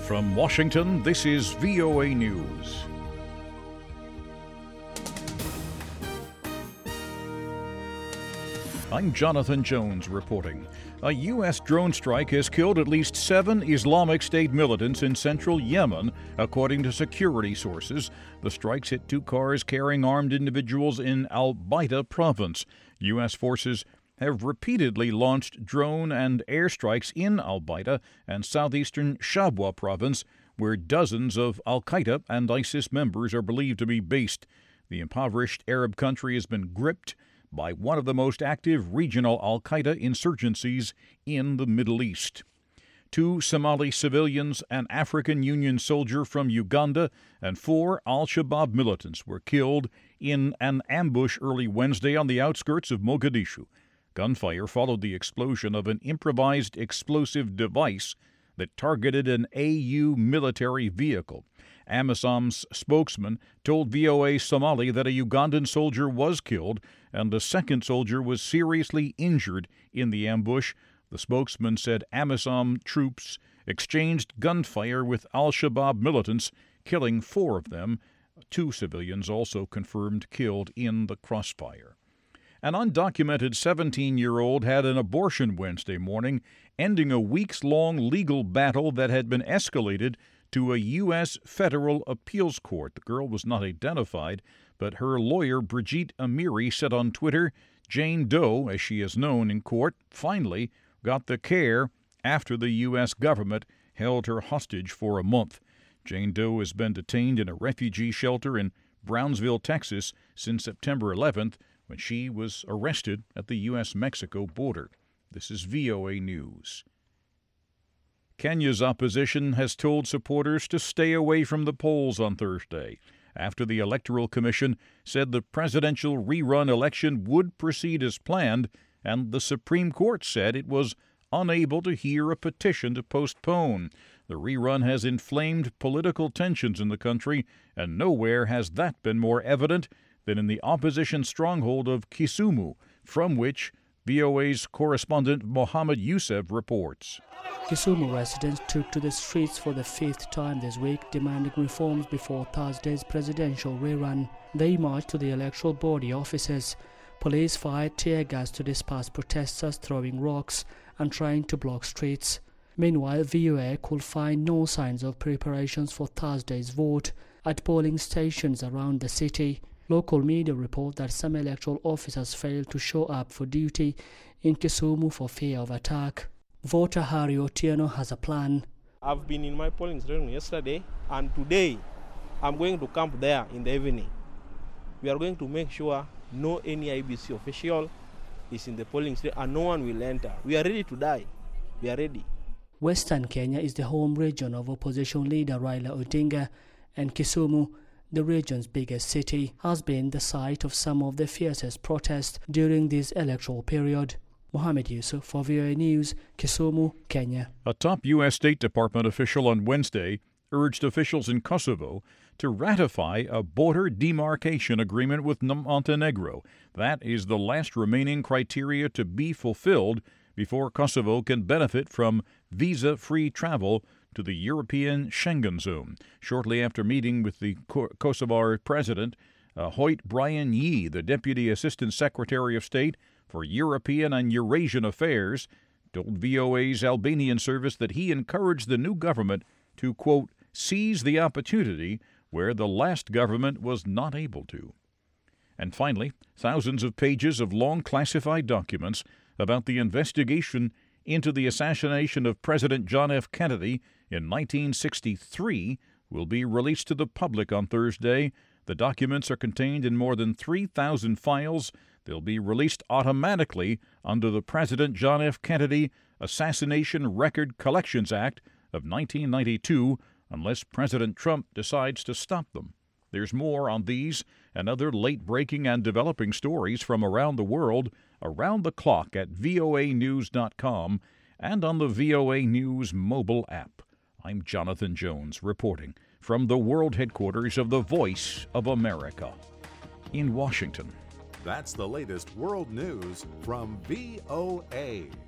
From Washington, this is VOA News. I'm Jonathan Jones reporting. A U.S. drone strike has killed at least 7 Islamic State militants in central Yemen, according to security sources. The strikes hit 2 cars carrying armed individuals in Al Baida province. U.S. forces have repeatedly launched drone and airstrikes in Al Baida and southeastern Shabwa province, where dozens of al-Qaeda and ISIS members are believed to be based. The impoverished Arab country has been gripped by one of the most active regional al-Qaeda insurgencies in the Middle East. 2 Somali civilians, an African Union soldier from Uganda, and 4 al-Shabaab militants were killed in an ambush early Wednesday on the outskirts of Mogadishu. Gunfire followed the explosion of an improvised explosive device that targeted an AU military vehicle. AMISOM's spokesman told VOA Somali that a Ugandan soldier was killed and a second soldier was seriously injured in the ambush. The spokesman said AMISOM troops exchanged gunfire with al-Shabaab militants, killing 4 of them. 2 civilians also confirmed killed in the crossfire. An undocumented 17-year-old had an abortion Wednesday morning, ending a weeks-long legal battle that had been escalated to a U.S. federal appeals court. The girl was not identified, but her lawyer, Brigitte Amiri, said on Twitter, Jane Doe, as she is known in court, finally got the care after the U.S. government held her hostage for a month. Jane Doe has been detained in a refugee shelter in Brownsville, Texas, since September 11th, when she was arrested at the U.S.-Mexico border. This is VOA News. Kenya's opposition has told supporters to stay away from the polls on Thursday, after the Electoral Commission said the presidential rerun election would proceed as planned, and the Supreme Court said it was unable to hear a petition to postpone. The rerun has inflamed political tensions in the country, and nowhere has that been more evident than in the opposition stronghold of Kisumu, from which VOA's correspondent Mohammed Youssef reports. Kisumu residents took to the streets for the 5th time this week, demanding reforms before Thursday's presidential rerun. They marched to the electoral body offices. Police fired tear gas to disperse protesters, throwing rocks and trying to block streets. Meanwhile, VOA could find no signs of preparations for Thursday's vote at polling stations around the city. Local media report that some electoral officers failed to show up for duty in Kisumu for fear of attack. Voter Harry Otieno has a plan. I've been in my polling station yesterday, and today I'm going to camp there in the evening. We are going to make sure no any IBC official is in the polling station and no one will enter. We are ready to die. We are ready. Western Kenya is the home region of opposition leader Raila Odinga, and Kisumu, the region's biggest city, has been the site of some of the fiercest protests during this electoral period. Mohammed Youssef for VOA News, Kisumu, Kenya. A top U.S. State Department official on Wednesday urged officials in Kosovo to ratify a border demarcation agreement with Montenegro. That is the last remaining criteria to be fulfilled before Kosovo can benefit from visa-free travel to the European Schengen zone. Shortly after meeting with the Kosovar president, Hoyt Brian Yee, the Deputy Assistant Secretary of State for European and Eurasian Affairs, told VOA's Albanian service that he encouraged the new government to, quote, seize the opportunity where the last government was not able to. And finally, thousands of pages of long classified documents about the investigation into the assassination of President John F. Kennedy in 1963 will be released to the public on Thursday. The documents are contained in more than 3,000 files. They'll be released automatically under the President John F. Kennedy Assassination Record Collections Act of 1992, unless President Trump decides to stop them. There's more on these and other late-breaking and developing stories from around the world around the clock at voanews.com and on the VOA News mobile app. I'm Jonathan Jones reporting from the world headquarters of the Voice of America in Washington. That's the latest world news from VOA.